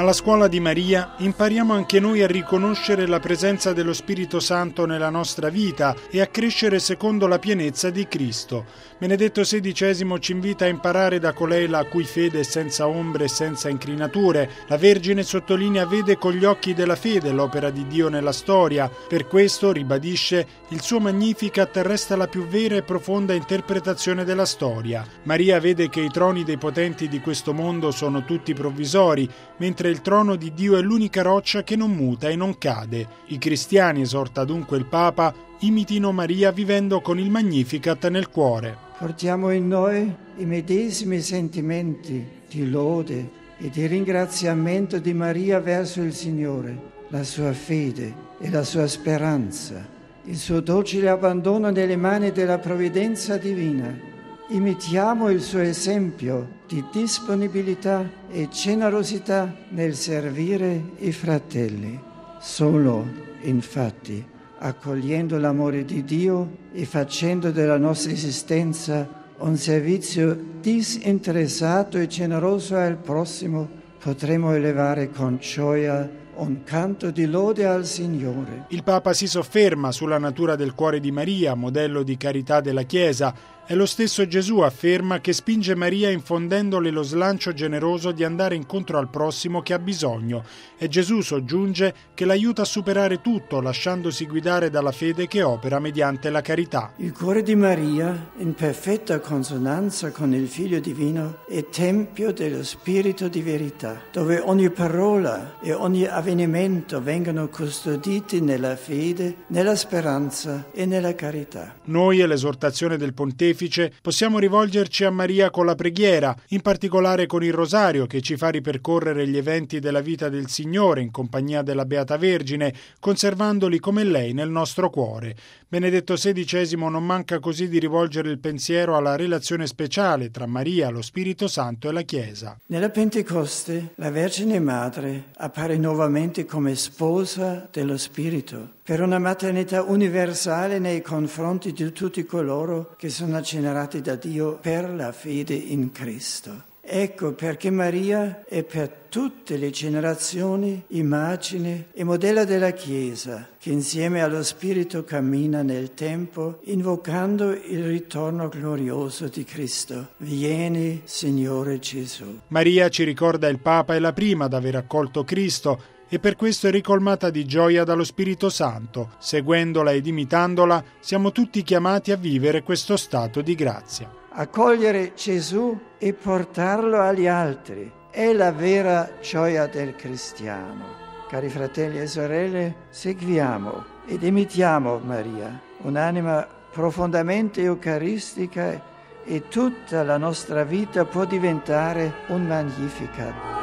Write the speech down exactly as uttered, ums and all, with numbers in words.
Alla scuola di Maria impariamo anche noi a riconoscere la presenza dello Spirito Santo nella nostra vita e a crescere secondo la pienezza di Cristo. Benedetto sedicesimo ci invita a imparare da colei la cui fede è senza ombre e senza incrinature. La Vergine sottolinea vede con gli occhi della fede l'opera di Dio nella storia. Per questo, ribadisce, il suo Magnificat resta la più vera e profonda interpretazione della storia. Maria vede che i troni dei potenti di questo mondo sono tutti provvisori, mentre il trono di Dio è l'unica roccia che non muta e non cade. I cristiani, esorta dunque il Papa, imitino Maria vivendo con il Magnificat nel cuore. Portiamo in noi i medesimi sentimenti di lode e di ringraziamento di Maria verso il Signore, la sua fede e la sua speranza, il suo docile abbandono nelle mani della provvidenza divina. Imitiamo il suo esempio di disponibilità e generosità nel servire i fratelli. Solo, infatti, accogliendo l'amore di Dio e facendo della nostra esistenza un servizio disinteressato e generoso al prossimo, potremo elevare con gioia un canto di lode al Signore. Il Papa si sofferma sulla natura del cuore di Maria, modello di carità della Chiesa. E lo stesso Gesù afferma che spinge Maria infondendole lo slancio generoso di andare incontro al prossimo che ha bisogno. E Gesù soggiunge che l'aiuta a superare tutto, lasciandosi guidare dalla fede che opera mediante la carità. Il cuore di Maria, in perfetta consonanza con il Figlio Divino, è tempio dello Spirito di verità, dove ogni parola e ogni avvenimento vengono custoditi nella fede, nella speranza e nella carità. Noi, e l'esortazione del Pontefice, possiamo rivolgerci a Maria con la preghiera, in particolare con il rosario che ci fa ripercorrere gli eventi della vita del Signore in compagnia della Beata Vergine, conservandoli come lei nel nostro cuore. Benedetto sedicesimo non manca così di rivolgere il pensiero alla relazione speciale tra Maria, lo Spirito Santo e la Chiesa. Nella Pentecoste la Vergine Madre appare nuovamente come sposa dello Spirito, per una maternità universale nei confronti di tutti coloro che sono generati da Dio per la fede in Cristo. Ecco perché Maria è per tutte le generazioni immagine e modello della Chiesa, che insieme allo Spirito cammina nel tempo, invocando il ritorno glorioso di Cristo. Vieni, Signore Gesù. Maria, ci ricorda il Papa, è la prima ad aver accolto Cristo e per questo è ricolmata di gioia dallo Spirito Santo. Seguendola ed imitandola, siamo tutti chiamati a vivere questo stato di grazia. Accogliere Gesù e portarlo agli altri è la vera gioia del cristiano. Cari fratelli e sorelle, seguiamo ed imitiamo Maria, un'anima profondamente eucaristica, e tutta la nostra vita può diventare un Magnificat.